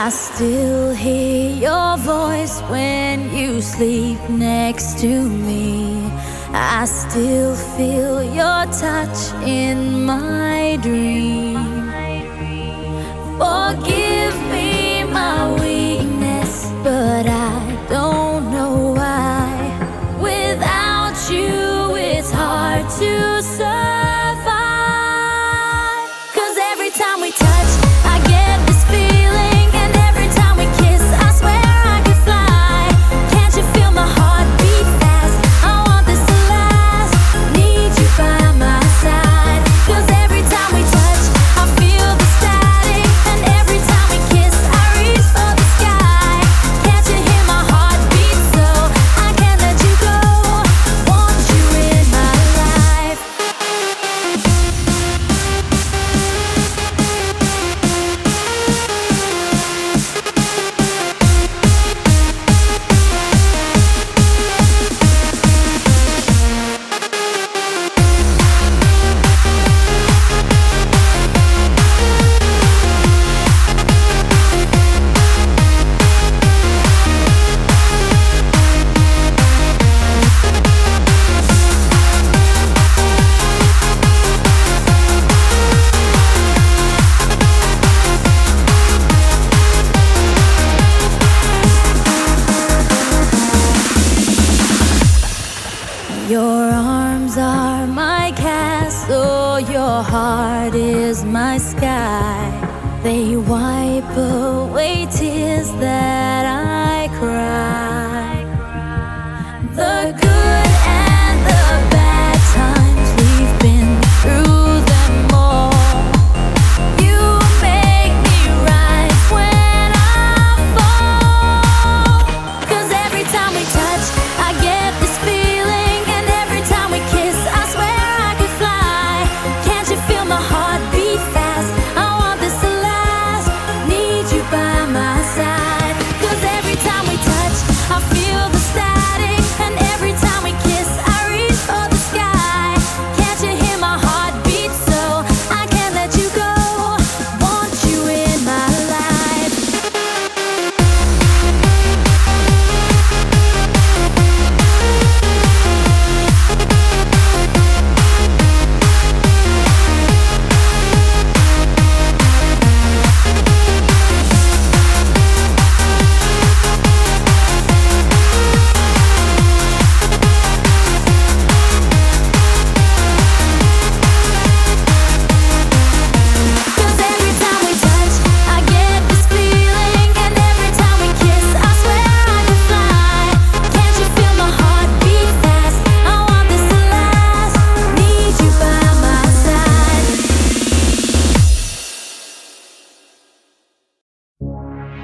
I still hear your voice when you sleep next to me. I still feel your touch in my dream. Forgive me my weakness, but I don't know why. Without you, it's hard to survive. 'Cause every time we touch, I get this feeling, and every time we kiss, I swear I could fly. Can't you feel my heart beat fast? I want this to last. Need you by my side. 'Cause every time we touch, I feel the static, and every time we kiss, I reach for the sky. Can't you hear my heart beat? So I can't let you go. Want you in my life. Your arms are my castle, your heart is my sky. They wipe away tears that I cry.